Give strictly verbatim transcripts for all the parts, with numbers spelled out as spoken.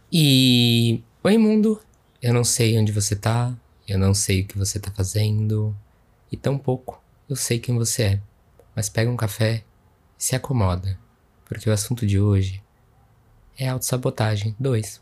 E oi, mundo. Eu não sei onde você tá, eu não sei o que você tá fazendo, e tampouco eu sei quem você é. Mas pega um café e se acomoda, porque o assunto de hoje é autossabotagem dois.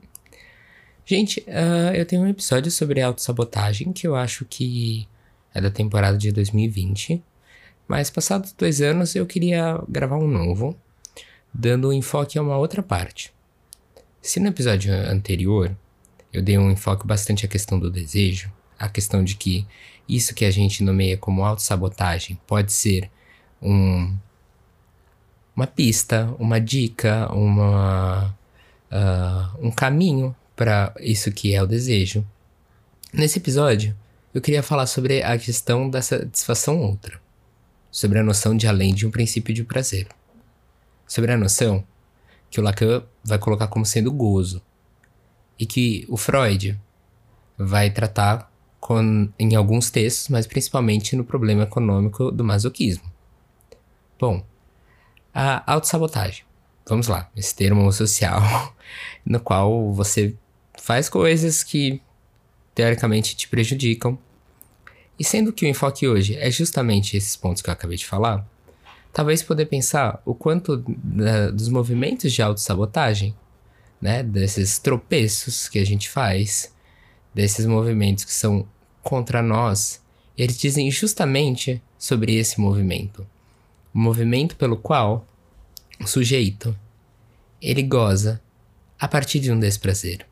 Gente, ah, eu tenho um episódio sobre autossabotagem que eu acho que é da temporada de dois mil e vinte, mas passados dois anos eu queria gravar um novo, dando enfoque a uma outra parte. Se no episódio anterior eu dei um enfoque bastante à questão do desejo, a questão de que isso que a gente nomeia como autossabotagem pode ser um, uma pista, uma dica, uma, uh, um caminho para isso que é o desejo. Nesse episódio, eu queria falar sobre a questão da satisfação outra, sobre a noção de além de um princípio de prazer, sobre a noção que o Lacan vai colocar como sendo gozo, e que o Freud vai tratar com, em alguns textos, mas principalmente no problema econômico do masoquismo. Bom, a autossabotagem. Vamos lá, esse termo social no qual você faz coisas que teoricamente te prejudicam. E sendo que o enfoque hoje é justamente esses pontos que eu acabei de falar, talvez poder pensar o quanto da, dos movimentos de autossabotagem, né, desses tropeços que a gente faz, desses movimentos que são contra nós, eles dizem justamente sobre esse movimento. O movimento pelo qual o sujeito, ele goza a partir de um desprazer.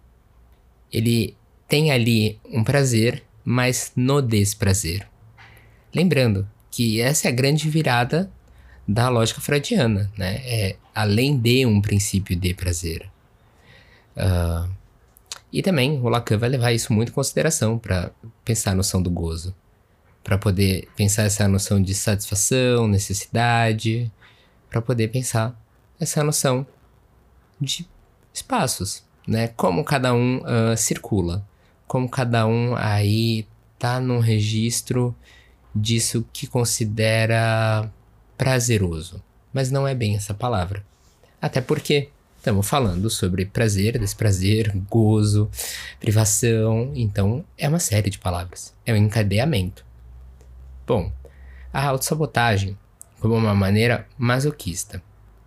Ele tem ali um prazer, mas no desprazer. Lembrando que essa é a grande virada da lógica freudiana, né? É além de um princípio de prazer. Uh, e também o Lacan vai levar isso muito em consideração para pensar a noção do gozo, para poder pensar essa noção de satisfação, necessidade, para poder pensar essa noção de espaços, né? Como cada um uh, circula, como cada um aí tá num registro disso que considera prazeroso, mas não é bem essa palavra. Até porque estamos falando sobre prazer, desprazer, gozo, privação, então é uma série de palavras, é um encadeamento. Bom, a autossabotagem como uma maneira masoquista.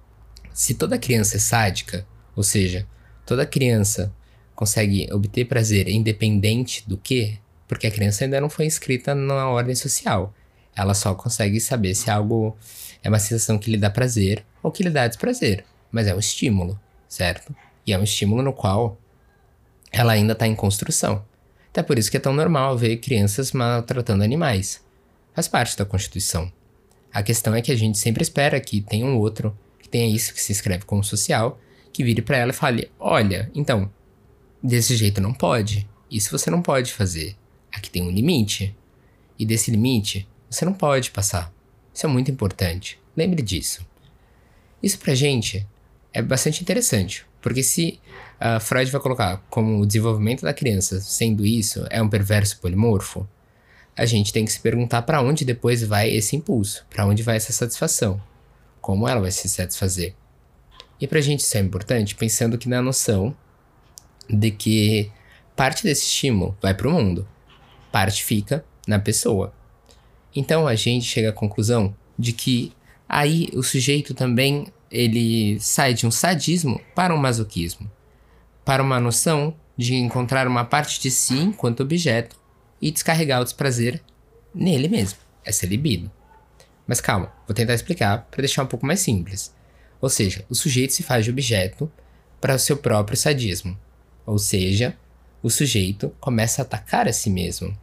Se toda criança é sádica, ou seja, toda criança consegue obter prazer independente do que, porque a criança ainda não foi inscrita na ordem social. Ela só consegue saber se algo é uma sensação que lhe dá prazer ou que lhe dá desprazer. Mas é um estímulo, certo? E é um estímulo no qual ela ainda está em construção. Até por isso que é tão normal ver crianças maltratando animais. Faz parte da Constituição. A questão é que a gente sempre espera que tenha um outro, que tenha isso que se escreve como social, que vire para ela e fale, olha, então, desse jeito não pode. Isso você não pode fazer. Aqui tem um limite. E desse limite, você não pode passar. Isso é muito importante. Lembre disso. Isso pra gente é bastante interessante. Porque se uh, Freud vai colocar como o desenvolvimento da criança, sendo isso, é um perverso polimorfo, a gente tem que se perguntar para onde depois vai esse impulso, para onde vai essa satisfação, como ela vai se satisfazer. E pra gente isso é importante pensando que na noção de que parte desse estímulo vai pro mundo, parte fica na pessoa. Então a gente chega à conclusão de que aí o sujeito também ele sai de um sadismo para um masoquismo, para uma noção de encontrar uma parte de si enquanto objeto e descarregar o desprazer nele mesmo, essa libido. Mas calma, vou tentar explicar para deixar um pouco mais simples. Ou seja, o sujeito se faz de objeto para o seu próprio sadismo. Ou seja, o sujeito começa a atacar a si mesmo.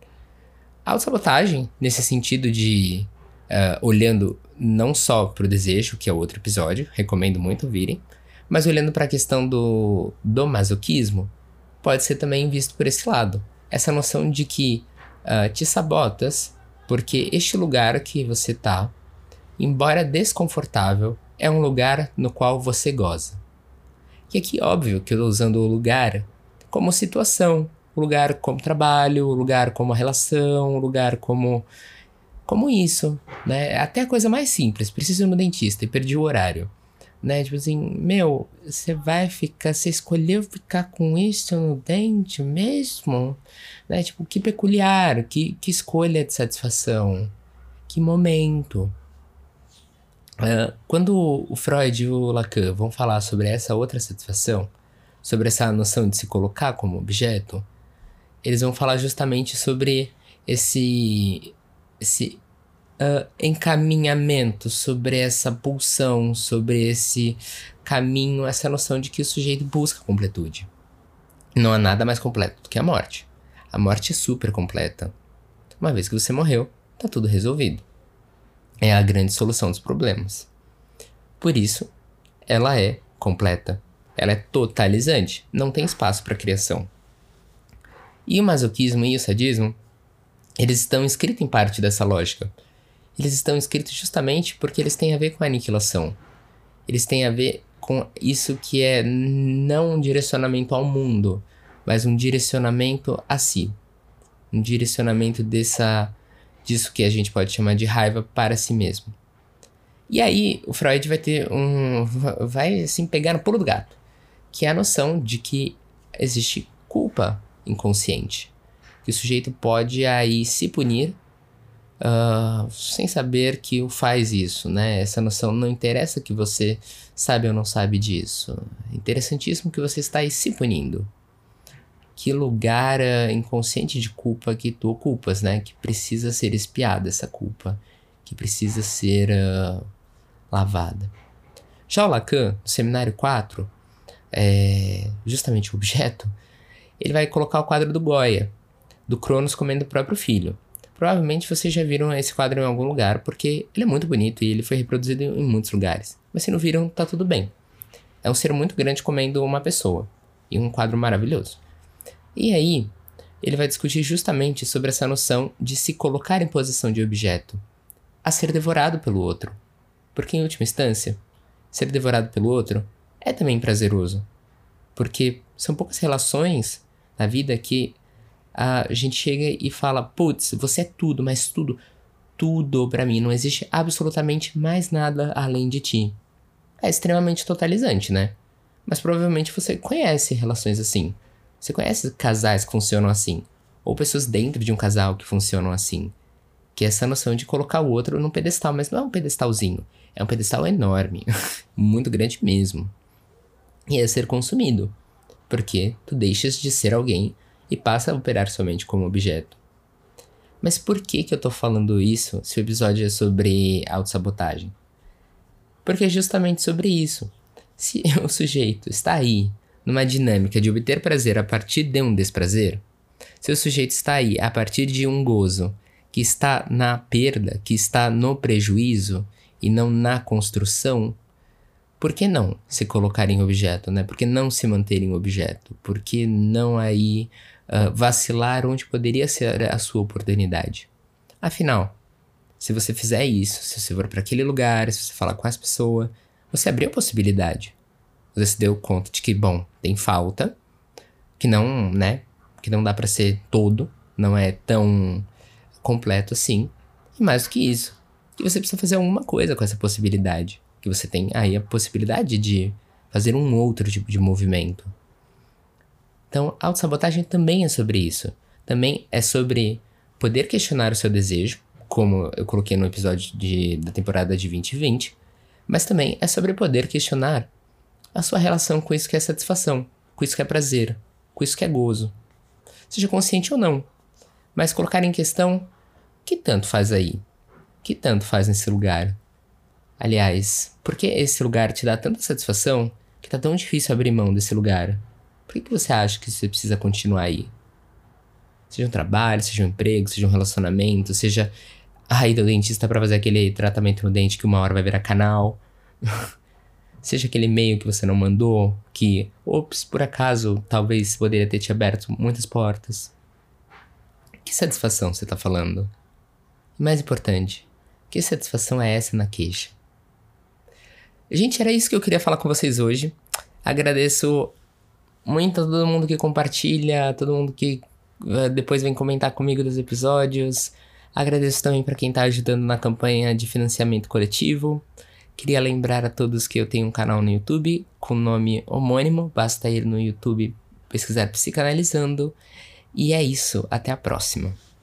A autossabotagem, nesse sentido de uh, olhando não só para o desejo, que é outro episódio, recomendo muito ouvirem, mas olhando para a questão do, do masoquismo, pode ser também visto por esse lado. Essa noção de que uh, te sabotas porque este lugar que você tá, embora desconfortável, é um lugar no qual você goza. E aqui, óbvio que eu estou usando o lugar como situação, o lugar como trabalho, o lugar como relação, o lugar como, como isso, né? Até a coisa mais simples, preciso ir no dentista e perdi o horário. né? Tipo assim, meu, você vai ficar, você escolheu ficar com isso no dente mesmo? Né? Tipo, que peculiar, que, que escolha de satisfação, que momento. Uh, quando o Freud e o Lacan vão falar sobre essa outra satisfação, sobre essa noção de se colocar como objeto, eles vão falar justamente sobre esse, esse uh, encaminhamento, sobre essa pulsão, sobre esse caminho, essa noção de que o sujeito busca completude. Não há nada mais completo do que a morte. A morte é super completa. Uma vez que você morreu, tá tudo resolvido. É a grande solução dos problemas. Por isso, ela é completa. Ela é totalizante. Não tem espaço para criação. E o masoquismo e o sadismo, eles estão inscritos em parte dessa lógica. Eles estão inscritos justamente porque eles têm a ver com a aniquilação. Eles têm a ver com isso que é não um direcionamento ao mundo, mas um direcionamento a si. Um direcionamento dessa... disso que a gente pode chamar de raiva para si mesmo. E aí, o Freud vai ter um... vai, assim, pegar no pulo do gato. Que é a noção de que existe culpa inconsciente. Que o sujeito pode aí se punir uh, sem saber que o faz isso, né? Essa noção, não interessa que você sabe ou não sabe disso. É interessantíssimo que você está aí se punindo. Que lugar uh, inconsciente de culpa que tu ocupas, né? Que precisa ser espiada essa culpa. Que precisa ser uh, lavada. Já o Lacan, no Seminário quatro, é, justamente o objeto, ele vai colocar o quadro do Goya, do Cronos comendo o próprio filho. Provavelmente vocês já viram esse quadro em algum lugar, porque ele é muito bonito e ele foi reproduzido em muitos lugares. Mas se não viram, tá tudo bem. É um ser muito grande comendo uma pessoa. E um quadro maravilhoso. E aí, ele vai discutir justamente sobre essa noção de se colocar em posição de objeto, a ser devorado pelo outro. Porque, em última instância, ser devorado pelo outro é também prazeroso. Porque são poucas relações na vida que a gente chega e fala, putz, você é tudo, mas tudo, tudo pra mim, não existe absolutamente mais nada além de ti. É extremamente totalizante, né? Mas provavelmente você conhece relações assim. Você conhece casais que funcionam assim. Ou pessoas dentro de um casal que funcionam assim. Que é essa noção de colocar o outro num pedestal. Mas não é um pedestalzinho. É um pedestal enorme. Muito grande mesmo. E é ser consumido. Porque tu deixas de ser alguém e passa a operar somente como objeto. Mas por que que eu tô falando isso se o episódio é sobre autossabotagem? Porque é justamente sobre isso. Se o sujeito está aí numa dinâmica de obter prazer a partir de um desprazer, se o sujeito está aí a partir de um gozo que está na perda, que está no prejuízo e não na construção, por que não se colocar em objeto, né? Por que não se manter em objeto? Por que não aí uh, vacilar onde poderia ser a sua oportunidade? Afinal, se você fizer isso, se você for para aquele lugar, se você falar com as pessoas, você abriu a possibilidade. Você se deu conta de que, bom, tem falta, que não, né, que não dá pra ser todo, não é tão completo assim. E mais do que isso, que você precisa fazer alguma coisa com essa possibilidade. Que você tem aí a possibilidade de fazer um outro tipo de movimento. Então, a autossabotagem também é sobre isso. Também é sobre poder questionar o seu desejo, como eu coloquei no episódio de, da temporada de vinte e vinte, mas também é sobre poder questionar a sua relação com isso que é satisfação, com isso que é prazer, com isso que é gozo. Seja consciente ou não, mas colocar em questão o que tanto faz aí, o que tanto faz nesse lugar. Aliás, por que esse lugar te dá tanta satisfação que tá tão difícil abrir mão desse lugar? Por que, que você acha que você precisa continuar aí? Seja um trabalho, seja um emprego, seja um relacionamento, seja a ida ao dentista pra fazer aquele tratamento no dente que uma hora vai virar canal. Seja aquele e-mail que você não mandou, que, ops, por acaso, talvez poderia ter te aberto muitas portas. Que satisfação você tá falando? E mais importante, que satisfação é essa na queixa? Gente, era isso que eu queria falar com vocês hoje. Agradeço muito a todo mundo que compartilha, a todo mundo que uh, depois vem comentar comigo dos episódios. Agradeço também para quem tá ajudando na campanha de financiamento coletivo. Queria lembrar a todos que eu tenho um canal no YouTube com nome homônimo, basta ir no YouTube pesquisar Psicanalizando. E é isso, até a próxima.